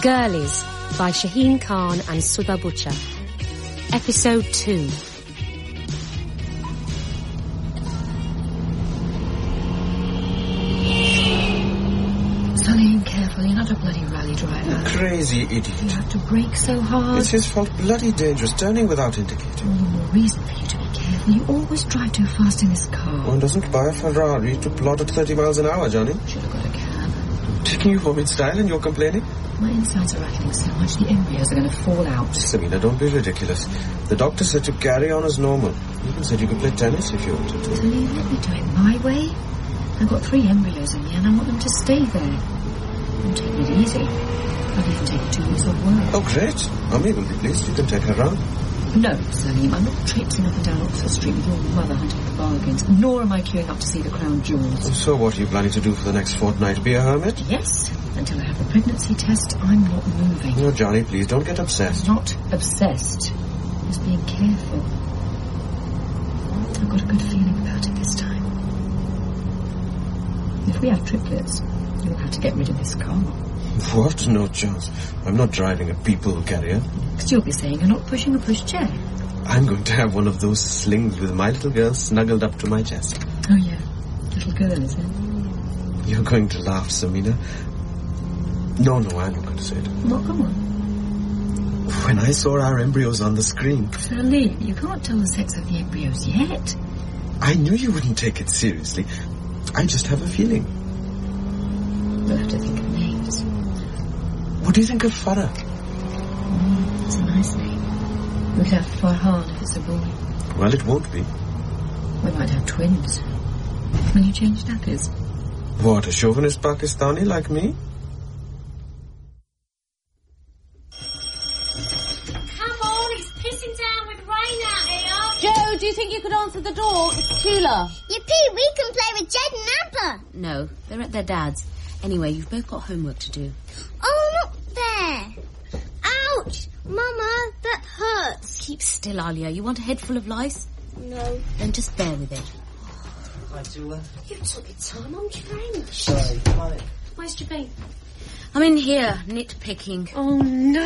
Girlies by Shaheen Khan and Sudha Butcher. Episode 2. Salim, careful, you're not a bloody rally driver. Crazy idiot. You have to brake so hard. It's his fault. Bloody dangerous. Turning without indicator. All the more reason for you to be careful. You always drive too fast in this car. One doesn't buy a Ferrari to plod at 30 miles an hour, Johnny. Should have got a cab. Taking you home in style and you're complaining? My insides are rattling so much the embryos are going to fall out. Samina, don't be ridiculous. The doctor said to carry on as normal. He even said you could play tennis if you wanted to. Salim, let me do it my way. I've got 3 embryos in me and I want them to stay there. I'm taking it easy. I've even taken 2 weeks off work. Oh, great. Mummy will be pleased. You can take her round. No, Salim, I'm not traipsing up and down Oxford Street with your mother hunting for bargains, nor am I queuing up to see the crown jewels. So what are you planning to do for the next fortnight? Be a hermit? Yes, until I have the pregnancy test, I'm not moving. No, Johnny, please, don't get obsessed. I'm not obsessed. Just being careful. I've got a good feeling about it this time. If we have triplets, you'll have to get rid of this car. What? No chance. I'm not driving a people carrier. Because you'll be saying you're not pushing a pushchair. I'm going to have one of those slings with my little girl snuggled up to my chest. Oh, yeah. Little girl, is it? You're going to laugh, Samina. No, I'm not going to say it. Well, come on. When I saw our embryos on the screen... Salim, you can't tell the sex of the embryos yet. I knew you wouldn't take it seriously. I just have a feeling. We'll have to think of names. What do you think of Farah? It's a nice name. We could have Farhan if it's a boy. Well, it won't be. We might have twins. Will you change nappies? What, a chauvinist Pakistani like me? Come on, it's pissing down with rain out here. Joe, do you think you could answer the door? It's Tula. Yippee, we can play with Jed and Amber. No, they're at their dad's. Anyway, you've both got homework to do. Oh, look there. Ouch! Mama, that hurts. Keep still, Alia. You want a head full of lice? No. Then just bear with it. Hi, Tula. You took your time, I'm drenched. Sorry, come on in. Where's Jabeen? I'm in here, nitpicking. Oh,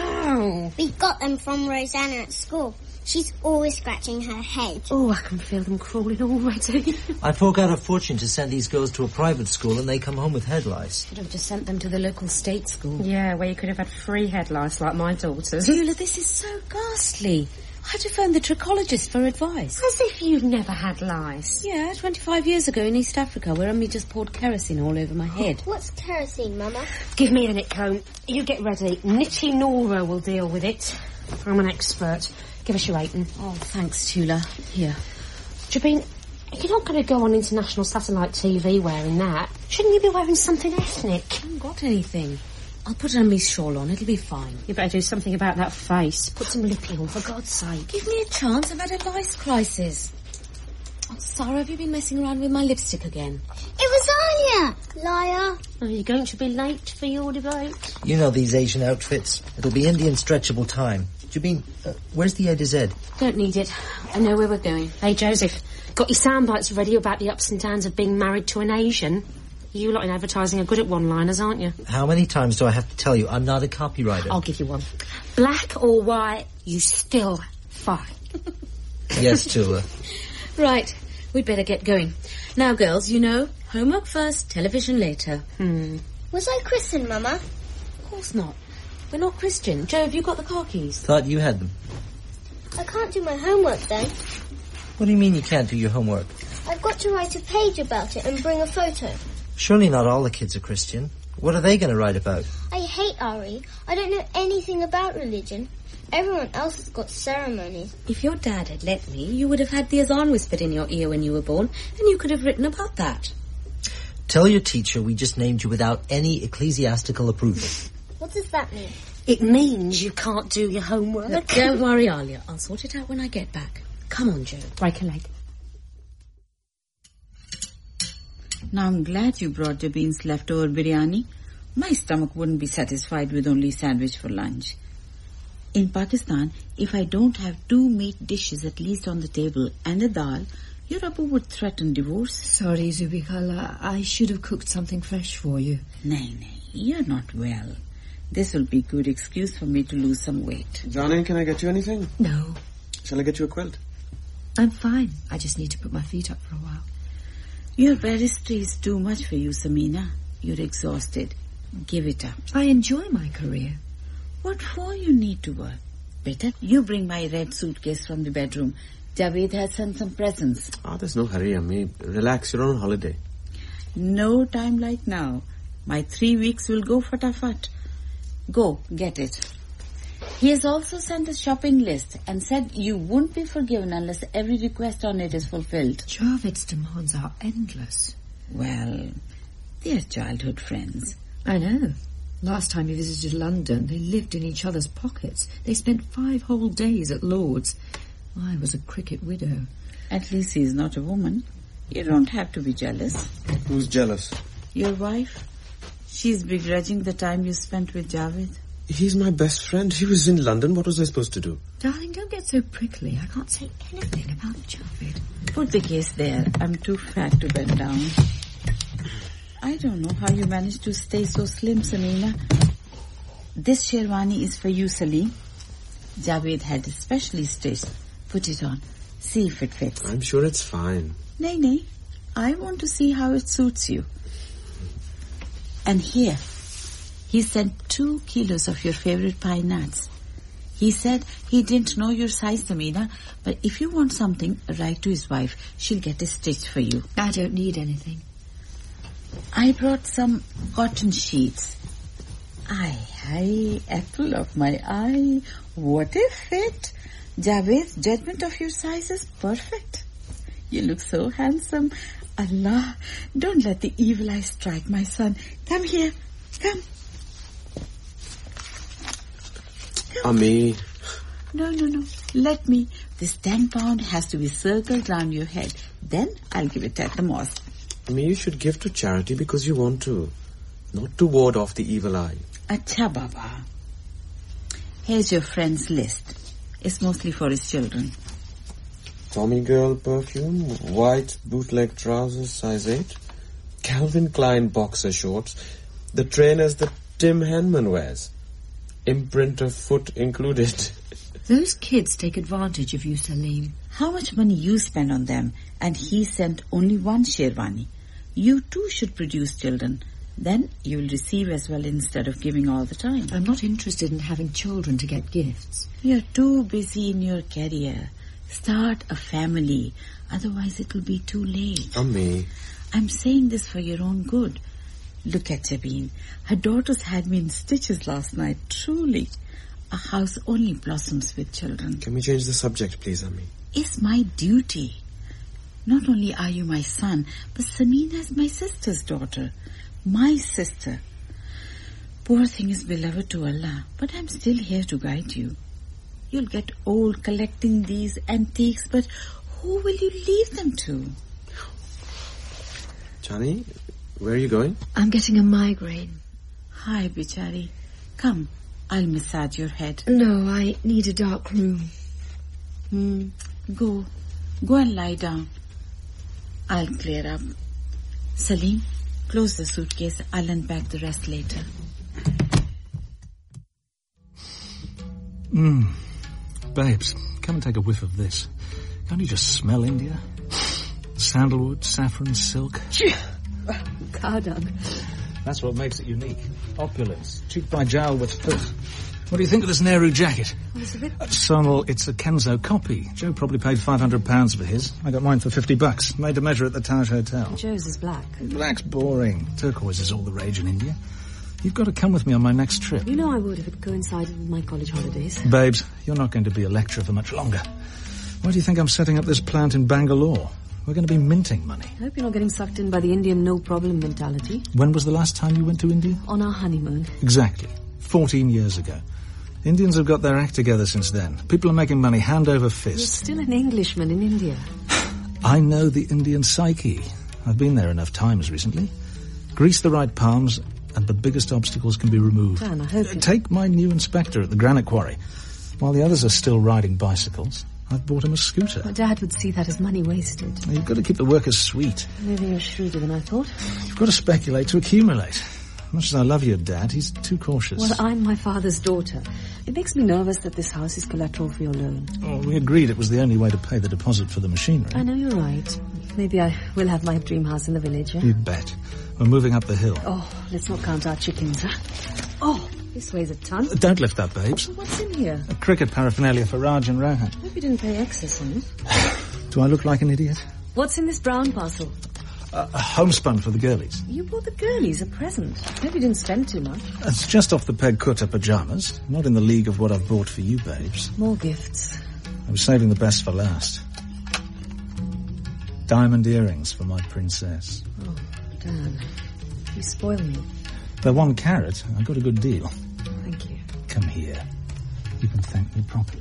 no. We got them from Rosanna at school. She's always scratching her head. Oh, I can feel them crawling already. I fork out a fortune to send these girls to a private school and they come home with head lice. Should have just sent them to the local state school. Yeah, where you could have had free head lice like my daughters. Tula, this is so ghastly. I had to phone the trichologist for advice. As if you've never had lice. Yeah, 25 years ago in East Africa, where Ummi just poured kerosene all over my head. What's kerosene, Mama? Give me the knit cone. You get ready. Nitty Nora will deal with it. I'm an expert. Give us your rating. Oh, thanks, Tula. Here. Jabeen, you're not going to go on international satellite TV wearing that. Shouldn't you be wearing something ethnic? I haven't got anything. I'll put Ummi's shawl on. It'll be fine. You better do something about that face. Put some lippy on, for God's sake. Give me a chance. I've had a lice crisis. Oh, Sarah, have you been messing around with my lipstick again? It was Alia. Liar. Are you going to be late for your debate? You know these Asian outfits. It'll be Indian stretchable time. Jabeen, where's the A to Z? Don't need it. I know where we're going. Hey, Joseph, got your sound bites ready about the ups and downs of being married to an Asian? You lot in advertising are good at one-liners, aren't you? How many times do I have to tell you I'm not a copywriter? I'll give you one. Black or white, you still fight. Yes, Tula. Right, we'd better get going. Now, girls, you know, homework first, television later. Was I christened, Mama? Of course not. We're not Christian. Joe, have you got the car keys? Thought you had them. I can't do my homework then. What do you mean you can't do your homework? I've got to write a page about it and bring a photo. Surely not all the kids are Christian. What are they going to write about? I hate Ari. I don't know anything about religion. Everyone else has got ceremonies. If your dad had let me, you would have had the azan whispered in your ear when you were born, and you could have written about that. Tell your teacher we just named you without any ecclesiastical approval. What does that mean? It means you can't do your homework. Look, don't worry, Alia. I'll sort it out when I get back. Come on, Joe. Break a leg. Now I'm glad you brought Jabeen's leftover biryani. My stomach wouldn't be satisfied with only sandwich for lunch. In Pakistan, if I don't have 2 meat dishes at least on the table and a dal, your Abu would threaten divorce. Sorry, Zubikala. I should have cooked something fresh for you. Nay, you're not well. This will be a good excuse for me to lose some weight. Darling, can I get you anything? No, Shall I get you a quilt? I'm fine. I just need to put my feet up for a while. Your barristry is too much for you, Samina. You're exhausted. Give it up. I enjoy my career. What for you need to work? Better you bring my red suitcase from the bedroom. Javed has sent some presents. There's no hurry, Ammi. Relax, you're on holiday. No time like now. My 3 weeks will go fatafat. Go, get it. He has also sent a shopping list and said you won't be forgiven unless every request on it is fulfilled. Javed's demands are endless. Well, they're childhood friends. I know. Last time he visited London, they lived in each other's pockets. They spent 5 whole days at Lord's. I was a cricket widow. At least he's not a woman. You don't have to be jealous. Who's jealous? Your wife? She's begrudging the time you spent with Javed. He's my best friend. He was in London. What was I supposed to do? Darling, don't get so prickly. I can't say anything about Javed. Put the case there. I'm too fat to bend down. I don't know how you managed to stay so slim, Samina. This sherwani is for you, Salim. Javed had it specially stitched. Put it on. See if it fits. I'm sure it's fine. Nay. I want to see how it suits you. And here, he sent 2 kilos of your favorite pine nuts. He said he didn't know your size, Samina, but if you want something, write to his wife. She'll get it stitched for you. I don't need anything. I brought some cotton sheets. Aye, apple of my eye. What a fit. Javed's judgment of your size is perfect. You look so handsome. Allah, don't let the evil eye strike my son. Come here. Come. Ammi. No. Let me. This 10 pound has to be circled round your head. Then I'll give it at the mosque. Ammi, you should give to charity because you want to. Not to ward off the evil eye. Acha, Baba. Here's your friend's list. It's mostly for his children. Tommy Girl perfume, white bootleg trousers, size 8. Calvin Klein boxer shorts. The trainers that Tim Henman wears. Imprint of foot included. Those kids take advantage of you, Salim. How much money you spend on them, and he sent only 1 sherwani. You too should produce children. Then you will receive as well instead of giving all the time. I'm not interested in having children to get gifts. You're too busy in your career. Start a family. Otherwise it will be too late. Ammi. I'm saying this for your own good. Look at Jabeen. Her daughters had me in stitches last night. Truly. A house only blossoms with children. Can we change the subject, please, Ammi? It's my duty. Not only are you my son, but Samina is my sister's daughter. My sister. Poor thing is beloved to Allah, but I'm still here to guide you. You'll get old collecting these antiques, but who will you leave them to? Chani, where are you going? I'm getting a migraine. Hi, Bichari. Come, I'll massage your head. No, I need a dark room. Go and lie down. I'll clear up. Salim, close the suitcase. I'll unpack the rest later. Babes, come and take a whiff of this. Can't you just smell India? Sandalwood, saffron, silk. Cow dung. That's what makes it unique. Opulence. Cheek by jowl with filth. What do you think of this Nehru jacket? Oh, it's a bit... Sonal, it's a Kenzo copy. Joe probably paid £500 for his. I got mine for $50. Made to measure at the Taj Hotel. Joe's is black. Black's boring. Turquoise is all the rage in India. You've got to come with me on my next trip. You know I would if it coincided with my college holidays. Babes, you're not going to be a lecturer for much longer. Why do you think I'm setting up this plant in Bangalore? We're going to be minting money. I hope you're not getting sucked in by the Indian no-problem mentality. When was the last time you went to India? On our honeymoon. Exactly. 14 years ago. Indians have got their act together since then. People are making money hand over fist. You're still an Englishman in India. I know the Indian psyche. I've been there enough times recently. Grease the right palms and the biggest obstacles can be removed. Dan, I hope you... Take my new inspector at the granite quarry. While the others are still riding bicycles, I've bought him a scooter. My dad would see that as money wasted. You've got to keep the workers sweet. Maybe you're shrewder than I thought. You've got to speculate to accumulate. Much as I love your dad, he's too cautious. Well, I'm my father's daughter. It makes me nervous that this house is collateral for your loan. Oh, we agreed it was the only way to pay the deposit for the machinery. I know you're right. Maybe I will have my dream house in the village, eh? You'd bet. We're moving up the hill. Oh, let's not count our chickens, huh? Oh, this weighs a ton. Don't lift that, babes. What's in here? A cricket paraphernalia for Raj and Rohan. Hope you didn't pay excess on it. Do I look like an idiot? What's in this brown parcel? A homespun for the girlies. You bought the girlies a present. Hope you didn't spend too much. It's just off the peg Kutta pyjamas. Not in the league of what I've bought for you, babes. More gifts. I was saving the best for last. Diamond earrings for my princess. Oh, Dan. You spoil me. They're 1 carat. I got a good deal. Thank you. Come here. You can thank me properly.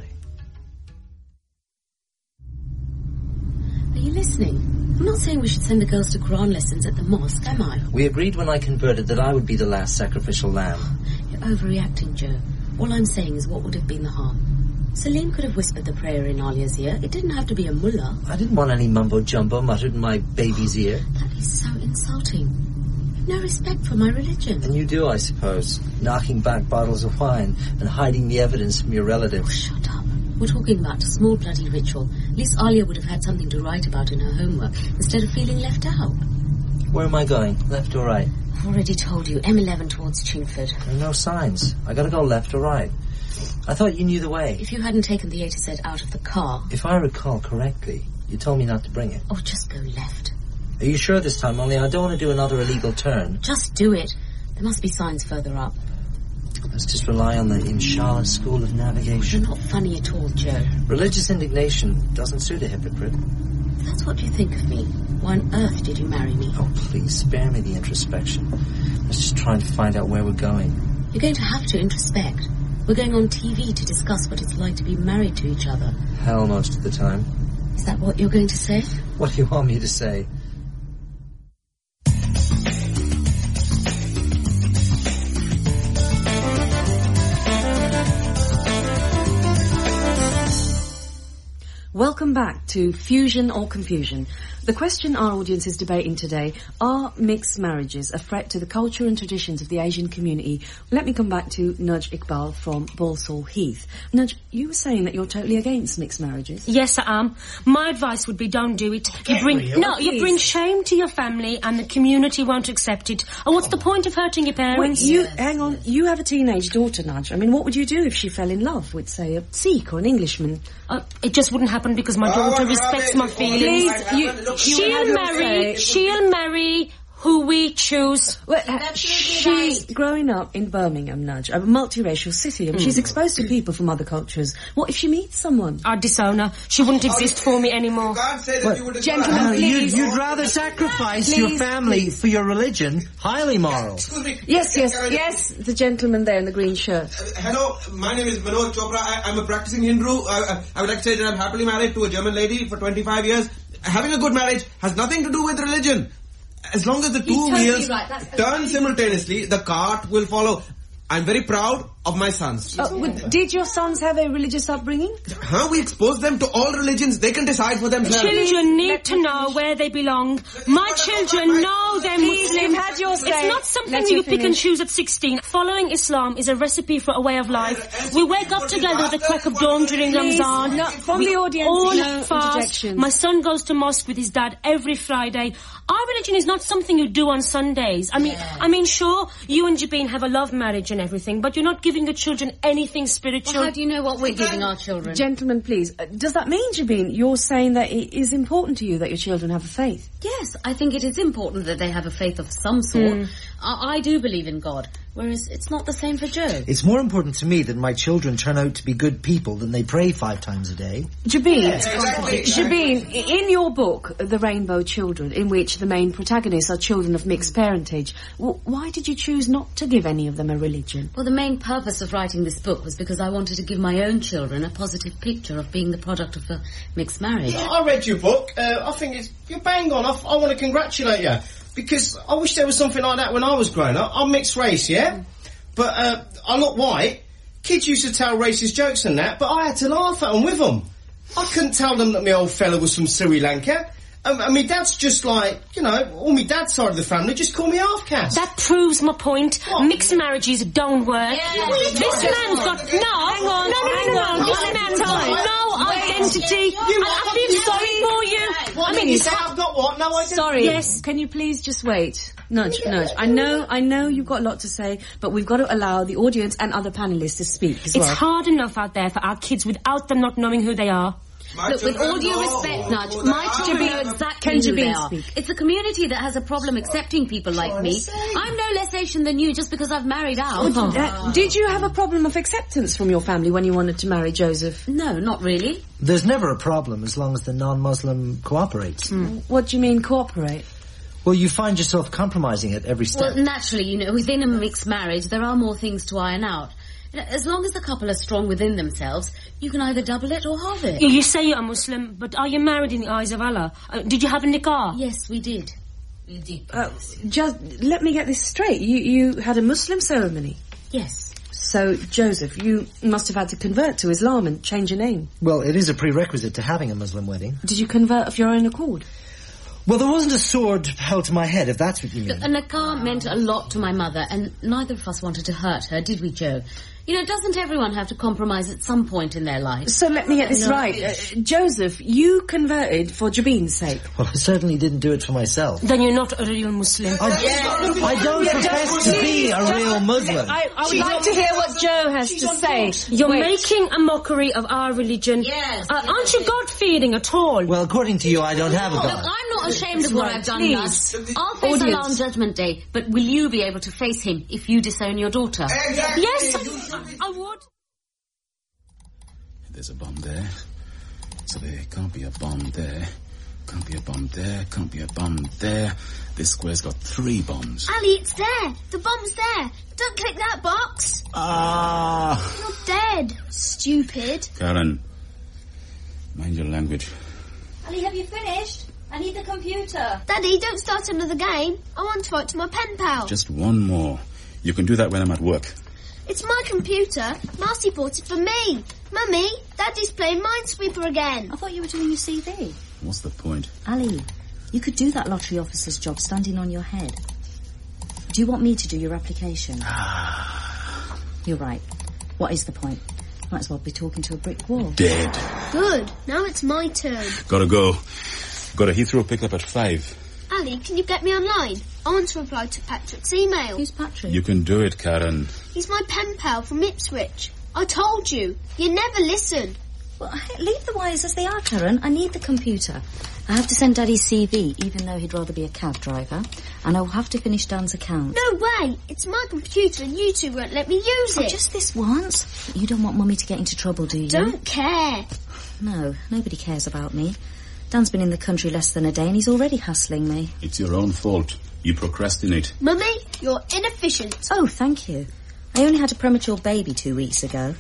Are you listening? I'm not saying we should send the girls to Quran lessons at the mosque, am I? We agreed when I converted that I would be the last sacrificial lamb. You're overreacting, Joe. All I'm saying is what would have been the harm. Salim could have whispered the prayer in Alia's ear. It didn't have to be a mullah. I didn't want any mumbo-jumbo muttered in my baby's ear. That is so insulting. You've no respect for my religion. And you do, I suppose. Knocking back bottles of wine and hiding the evidence from your relatives. Oh, shut up. We're talking about a small bloody ritual. At least Alia would have had something to write about in her homework instead of feeling left out. Where am I going? Left or right? I've already told you. M11 towards Chingford. There are no signs. I gotta go left or right. I thought you knew the way. If you hadn't taken the A to Z out of the car... If I recall correctly, you told me not to bring it. Oh, just go left. Are you sure this time? Only I don't want to do another illegal turn. Just do it. There must be signs further up. Let's just rely on the Inshallah School of Navigation. You're not funny at all, Joe. Religious indignation doesn't suit a hypocrite. If that's what you think of me, why on earth did you marry me? Oh, please, spare me the introspection. Let's just try and find out where we're going. You're going to have to introspect. We're going on TV to discuss what it's like to be married to each other. Hell, most of the time. Is that what you're going to say? What do you want me to say? Welcome back to Fusion or Confusion. The question our audience is debating today, are mixed marriages a threat to the culture and traditions of the Asian community? Let me come back to Nudge Iqbal from Balsall Heath. Nudge, you were saying that you're totally against mixed marriages. Yes, I am. My advice would be don't do it. You bring shame to your family and the community won't accept it. Oh, what's the point of hurting your parents? Wait, hang on. You have a teenage daughter, Nudge. I mean, what would you do if she fell in love with, say, a Sikh or an Englishman? It just wouldn't happen because my daughter respects my feelings. She'll marry who we choose. Well, she's growing up in Birmingham, Nudge, a multiracial city, and she's exposed to people from other cultures. What if she meets someone? I'd disown her. She wouldn't exist for me anymore. Gentlemen, please. You'd rather sacrifice your family for your religion? Highly moral. Yes, the gentleman there in the green shirt. Hello, my name is Manoj Chopra. I'm a practicing Hindu. I would like to say that I'm happily married to a German lady for 25 years. Having a good marriage has nothing to do with religion. As long as the two wheels turn simultaneously, the cart will follow. I'm very proud of my sons. Did your sons have a religious upbringing? We expose them to all religions. They can decide for themselves. Children need to know where they belong. My children know they're Muslim. You've had your say. It's not something you pick and choose at 16. Following Islam is a recipe for a way of life. We wake up together at the crack of dawn during Ramzan. No, from the audience, all fast. My son goes to mosque with his dad every Friday. Our religion is not something you do on Sundays. I mean, sure, you and Jabin have a love marriage and everything, but you're not giving your children anything spiritual. Well, how do you know what we're giving our children? Gentlemen, please. Does that mean, Jabin, you're saying that it is important to you that your children have a faith? Yes, I think it is important that they have a faith of some sort. I do believe in God, whereas it's not the same for Joe. It's more important to me that my children turn out to be good people than they pray 5 times a day. Jabin, in your book, The Rainbow Children, in which the main protagonists are children of mixed parentage, why did you choose not to give any of them a religion? Well, the main purpose of writing this book was because I wanted to give my own children a positive picture of being the product of a mixed marriage. I read your book. I think you're bang on. I want to congratulate you. Because I wish there was something like that when I was growing up. I'm mixed race, yeah? But I look white. Kids used to tell racist jokes and that, but I had to laugh at them with them. I couldn't tell them that my old fella was from Sri Lanka. And my dad's just like, you know, all my dad's side of the family just call me half-caste. That proves my point. What? Mixed marriages don't work. This man's got This man's got no identity. I feel sorry for you. What, you say I've got what? No identity? Sorry. Yes. Can you please just wait? Nudge. I know you've got a lot to say, but we've got to allow the audience and other panellists to speak as well. It's hard enough out there for our kids without them not knowing who they are. Look, with all due respect, Nudge, my children know exactly who they are. It's a community that has a problem accepting people like me. I'm no less Asian than you just because I've married out. Did you have a problem of acceptance from your family when you wanted to marry Joseph? No, not really. There's never a problem as long as the non-Muslim cooperates. What do you mean, cooperate? Well, you find yourself compromising at every step. Well, naturally, you know, within a mixed marriage, there are more things to iron out. As long as the couple are strong within themselves, you can either double it or halve it. You say you're a Muslim, but are you married in the eyes of Allah? Did you have a nikah? Yes, we did. Just let me get this straight. You had a Muslim ceremony? Yes. So, Joseph, you must have had to convert to Islam and change your name. Well, it is a prerequisite to having a Muslim wedding. Did you convert of your own accord? Well, there wasn't a sword held to my head, if that's what you mean. Look, a nikah meant a lot to my mother, and neither of us wanted to hurt her, did we, Joe? You know, doesn't everyone have to compromise at some point in their life? So let me get this right. Joseph, you converted for Jabin's sake. Well, I certainly didn't do it for myself. Then you're not a real Muslim. I don't profess to be a real Muslim. I would like to hear what Joe has to say. You're making a mockery of our religion. Yes. Aren't you God-fearing at all? Well, according to you, I don't have a God. Look, I'm not ashamed of what I've done, Gus. I'll face Allah on Judgment Day, but will you be able to face him if you disown your daughter? Exactly. Yes, I would. There's a bomb there. So there can't be a bomb there. Can't be a bomb there. Can't be a bomb there. This square's got 3 bombs. Ali, it's there. The bomb's there. Don't click that box. You're dead. Stupid. Karen, mind your language. Ali, have you finished? I need the computer. Daddy, don't start another game. I want to write to my pen pal. Just one more. You can do that when I'm at work. It's my computer. Marcy bought it for me. Mummy, Daddy's playing Minesweeper again. I thought you were doing your CV. What's the point? Ali, you could do that lottery officer's job standing on your head. Do you want me to do your application? You're right. What is the point? Might as well be talking to a brick wall. Dead. Good. Now it's my turn. Gotta go. Got a Heathrow pickup at 5. Ali, can you get me online? I want to reply to Patrick's email. Who's Patrick? You can do it, Karen. He's my pen pal from Ipswich. I told you. You never listen. Well, leave the wires as they are, Karen. I need the computer. I have to send Daddy's CV, even though he'd rather be a cab driver. And I'll have to finish Dan's account. No way. It's my computer and you two won't let me use it. Just this once. You don't want Mummy to get into trouble, do you? Don't care. No, nobody cares about me. Dan's been in the country less than a day and he's already hassling me. It's your own fault. You procrastinate. Mummy, you're inefficient. Oh, thank you. I only had a premature baby 2 weeks ago.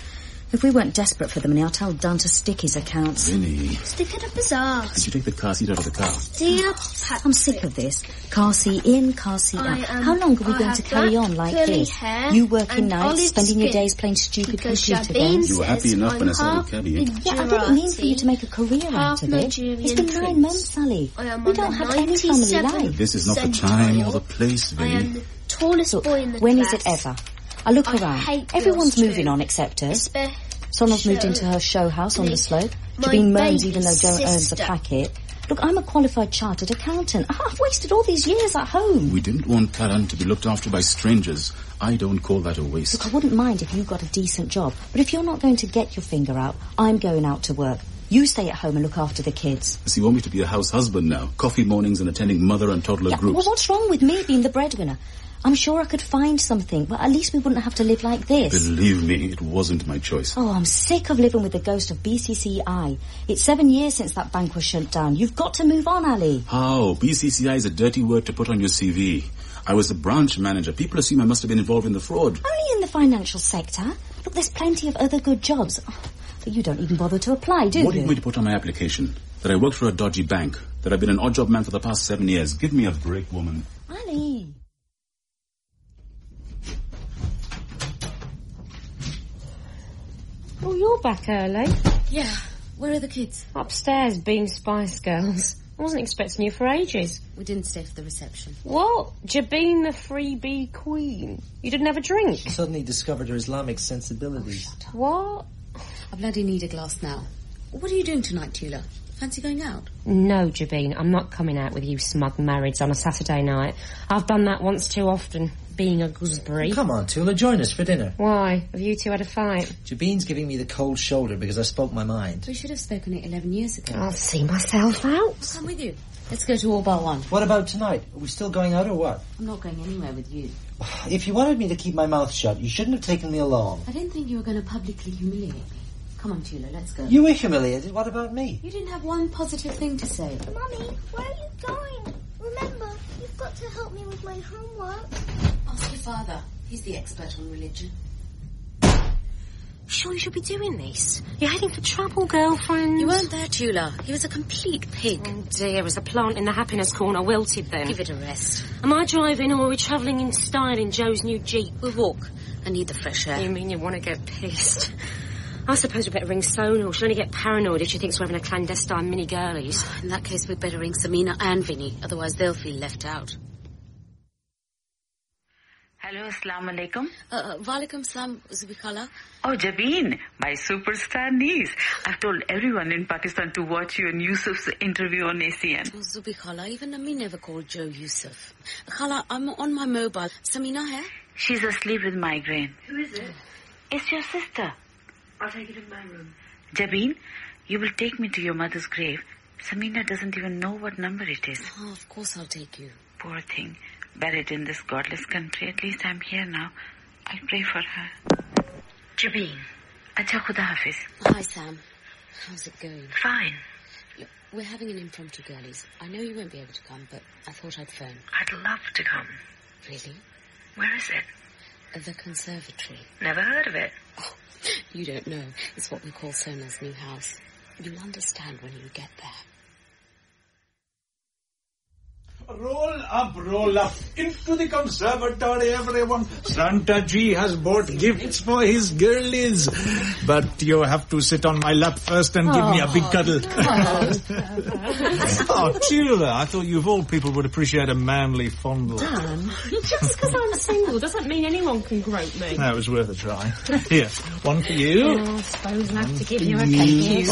If we weren't desperate for the money, I'll tell Dan to stick his accounts. Really? Stick it up his arse. Did you take the car seat out of the car? Dear Patrick. I'm sick of this. Car seat in, car seat out. How long are we going to carry on like this? You working nights, spending your days playing stupid computer games. You were happy enough when I said cabbie. Yeah, I didn't mean for you to make a career out of it. It's been 9 months, Sally. We don't have any family life. This is not the time or the place, I am the tallest boy in the when class. is it ever? I look around. Everyone's moving on except us. Sonal's moved into her show house on the slope. Jabin moans even though Joe earns a packet. Look, I'm a qualified chartered accountant. I've wasted all these years at home. We didn't want Karen to be looked after by strangers. I don't call that a waste. Look, I wouldn't mind if you got a decent job. But if you're not going to get your finger out, I'm going out to work. You stay at home and look after the kids. So you want me to be a house husband now? Coffee mornings and attending mother and toddler groups? Well, what's wrong with me being the breadwinner? I'm sure I could find something, but at least we wouldn't have to live like this. Believe me, it wasn't my choice. Oh, I'm sick of living with the ghost of BCCI. It's 7 years since that bank was shut down. You've got to move on, Ali. How? BCCI is a dirty word to put on your CV. I was the branch manager. People assume I must have been involved in the fraud. Only in the financial sector. Look, there's plenty of other good jobs. But you don't even bother to apply, do you? What do you want me to put on my application? That I worked for a dodgy bank? That I've been an odd job man for the past 7 years? Give me a break, woman. Ali. Oh, you're back early. Yeah. Where are the kids? Upstairs being Spice Girls. I wasn't expecting you for ages. We didn't stay for the reception. What? Jabeen the freebie queen? You didn't have a drink? She suddenly discovered her Islamic sensibilities. What? I bloody need a glass now. What are you doing tonight, Tula? Fancy going out? No, Jabeen, I'm not coming out with you smug marrieds on a Saturday night. I've done that once too often, being a gooseberry. Come on, Tula, join us for dinner. Why? Have you two had a fight? Jabeen's giving me the cold shoulder because I spoke my mind. We should have spoken it 11 years ago. I'll see myself out. I'll come with you. Let's go to All Bar One. What about tonight? Are we still going out or what? I'm not going anywhere with you. If you wanted me to keep my mouth shut, you shouldn't have taken me along. I didn't think you were going to publicly humiliate me. Come on, Tula, let's go. You were humiliated. What about me? You didn't have one positive thing to say. Mummy, where are you going? Remember, you've got to help me with my homework. Ask your father. He's the expert on religion. Sure you should be doing this? You're heading for trouble, girlfriend. You weren't there, Tula. He was a complete pig. Oh dear, as the plant in the happiness corner wilted then. Give it a rest. Am I driving or are we travelling in style in Joe's new Jeep? We'll walk. I need the fresh air. You mean you want to get pissed? I suppose we'd better ring Sonal. She'll only get paranoid if she thinks we're having a clandestine mini-girlies. In that case, we'd better ring Samina and Vinny. Otherwise, they'll feel left out. Hello, Assalamu alaikum. Walaikum salam, Zubikhala. Oh, Jabeen, my superstar niece. I've told everyone in Pakistan to watch you and Yusuf's interview on ACN. Oh, Zubikhala, even Ami never called Joe Yusuf. Khala, I'm on my mobile. Samina here? She's asleep with migraine. Who is it? It's your sister. I'll take it in my room. Jabeen, you will take me to your mother's grave. Samina doesn't even know what number it is. Oh, of course I'll take you. Poor thing. Buried in this godless country. At least I'm here now. I'll pray for her. Jabeen. Acha Khuda Hafiz. Hi, Sam. How's it going? Fine. Look, we're having an impromptu girlies. I know you won't be able to come, but I thought I'd phone. I'd love to come. Really? Where is it? The conservatory. Never heard of it. Oh, you don't know. It's what we call Sonal's new house. You'll understand when you get there. Roll up into the conservatory, everyone. Santa G has bought gifts for his girlies. But you have to sit on my lap first and give me a big cuddle. Oh, Tula, I thought you of all people would appreciate a manly fondle. Dan, just because I'm single doesn't mean anyone can grope me. That was worth a try. Here, one for you. Oh, I suppose I'll have to give you a cake.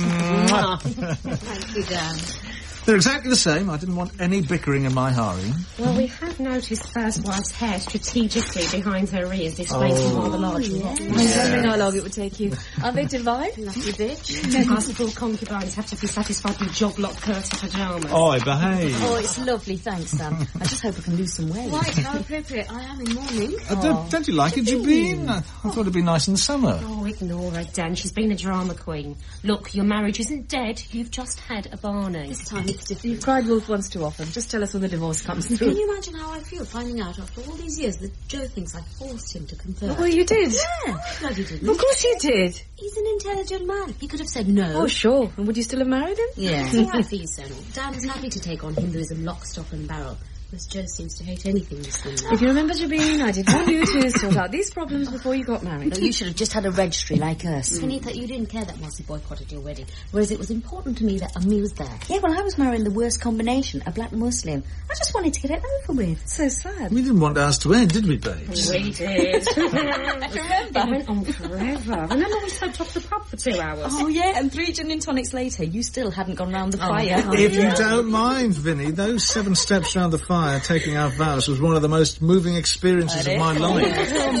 Oh, Thank you, Dan. They're exactly the same. I didn't want any bickering in my harem. Well, we have noticed first wife's hair strategically behind her ears, displaying some rather large locks. I was wondering how long it would take you. Are they divine? Lucky bitch. Us poor concubines have to be satisfied with jog-lock curtain pyjamas. Oh, behave. Oh, it's lovely, thanks, Sam. I just hope I can lose some weight. Right, how appropriate. I am in mourning. Don't you like it, Jabeen? I thought it'd be nice in the summer. Oh, ignore her, Dan. She's been a drama queen. Look, your marriage isn't dead. You've just had a Barney. This time it's different. You've cried wolf once too often. Just tell us when the divorce comes through. Can you imagine how I feel finding out after all these years that Joe thinks I forced him to convert? Well, you did. Yeah, bloody didn't. Of course you did. He's an intelligent man. He could have said no. Oh, sure. And would you still have married him? Yeah. It's all right for you, Sonal. Dan is happy to take on Hinduism lock, stock and barrel. Whereas Joe seems to hate anything Muslim now. If you remember, Jabeen, I did want you to sort out these problems before you got married. No, you should have just had a registry like us. Finita, you didn't care that Mossy boycotted your wedding, whereas it was important to me that Ami was there. Yeah, well, I was marrying the worst combination, a black Muslim. I just wanted to get it over with. So sad. We didn't want ours to end, did we, babes? We did. Remember? It went on forever. Remember we soaked off the pub for 2 hours? Oh, yeah, and 3 gin and tonics later, you still hadn't gone round the fire. If you don't mind, Vinny, those 7 steps round the fire, taking our vows, was one of the most moving experiences of my life.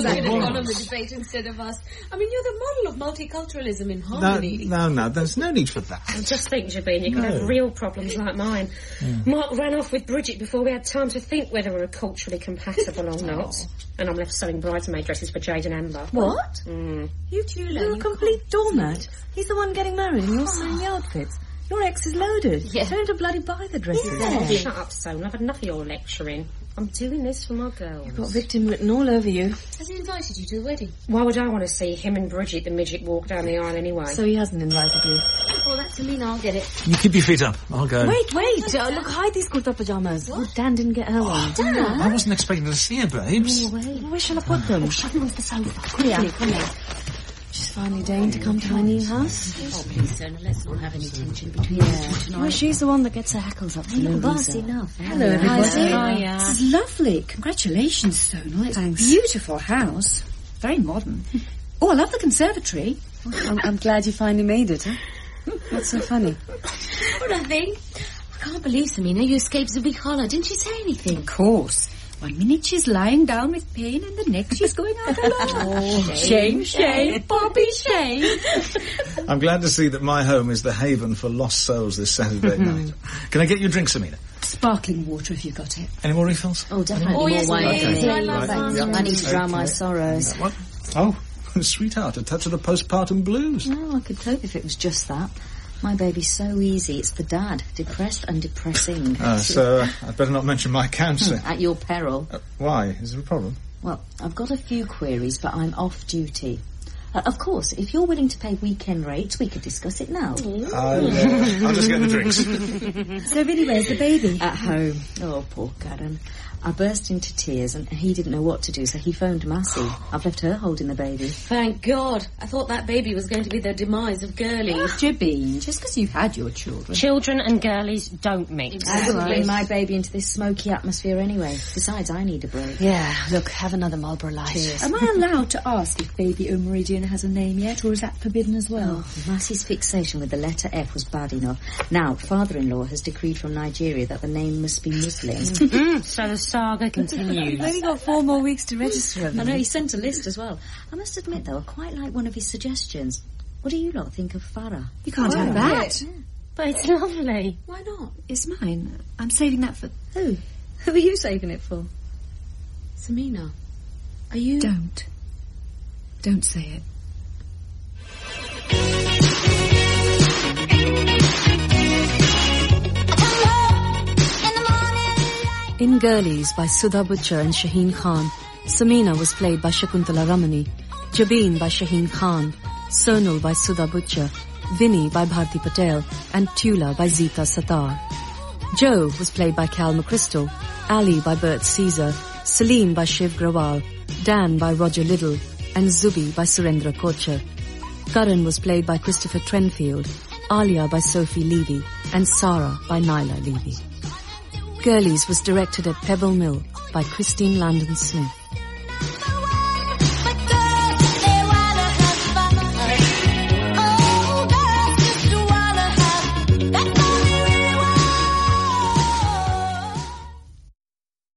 On the debate instead of us. I mean, you're the model of multiculturalism in harmony. No, there's no need for that. Well, just think, Jabeen, you could have real problems like mine. Mark ran off with Bridget before we had time to think whether we were culturally compatible or not. And I'm left sewing bridesmaid dresses for Jade and Amber. What? You two, You're a complete doormat. He's the one getting married and you're sewing the outfits. Your ex is loaded. Yeah. Tell her to bloody buy the dresses. Oh, shut up, Son. I've had enough of your lecturing. I'm doing this for my girls. You've got victim written all over you. Has he invited you to the wedding? Why would I want to see him and Bridget, the midget, walk down the aisle anyway? So he hasn't invited you. Oh, that's Amina. I'll get it. You keep your feet up. I'll go. Wait. Look, hide these kurta pyjamas. What? Dan didn't get her one. Dan? I wasn't expecting to see her, babes. Where shall I put them? Shove them onto the sofa. Come here. She's finally deigned to come to my new house. Oh, please, Sona, let's not have any tension between us tonight. Well, she's the one that gets her hackles up for no That's reason. enough. Hello, everybody. Hiya. This is lovely. Congratulations, Sona. It's Thanks. a beautiful house. Very modern. Oh, I love the conservatory. I'm glad you finally made it, huh? What's so funny? Oh, nothing. I can't believe, Samina, you escaped the big collar. Didn't she say anything? Of course. 1 minute she's lying down with pain and the next she's going out alone. Oh, shame, Bobby, shame. I'm glad to see that my home is the haven for lost souls this Saturday night. Can I get you a drink, Samina? Sparkling water if you got it. Any more refills? Oh, definitely Oh, more yes, wine. please. Okay. I love that. I need to drown my sorrows. What? Oh, sweetheart, a touch of the postpartum blues. No, I could cope if it was just that. My baby's so easy. It's the dad. Depressed and depressing. So I'd better not mention my counselling. At your peril. Why? Is there a problem? Well, I've got a few queries, but I'm off duty. Of course, if you're willing to pay weekend rates, we could discuss it now. I'll just get the drinks. So, Vinny, where's the baby? At home. Oh, poor Karen. I burst into tears and he didn't know what to do, so he phoned Massey. I've left her holding the baby. Thank God. I thought that baby was going to be the demise of girlies. Jabine, just because you've had your children. Children and girlies don't mix. I wouldn't bring my baby into this smoky atmosphere anyway. Besides, I need a break. Yeah, look, have another Marlboro Light. Cheers. Am I allowed to ask if baby Meridian has a name yet, or is that forbidden as well? Oh, Massey's fixation with the letter F was bad enough. Now, father-in-law has decreed from Nigeria that the name must be Muslim. So the saga continues. You've only got 4 more weeks to register. I know, he sent a list as well. I must admit, though, I quite like one of his suggestions. What do you lot think of Farah? You can't have that. Yeah. But it's lovely. Why not? It's mine. I'm saving that for... Who? Who are you saving it for? Samina, are you... Don't say it. In Girlies by Sudha Butcher and Shaheen Khan, Samina was played by Shakuntala Ramani, Jabeen by Shaheen Khan, Sonal by Sudha Butcher, Vinny by Bharti Patel, and Tula by Zita Sattar. Joe was played by Cal McChrystal, Ali by Bert Caesar, Celine by Shiv Grawal, Dan by Roger Liddell, and Zubi by Surendra Kochhar. Karan was played by Christopher Trenfield, Alia by Sophie Levy, and Sarah by Nyla Levy. Girlies was directed at Pebble Mill by Christine Landon Smith.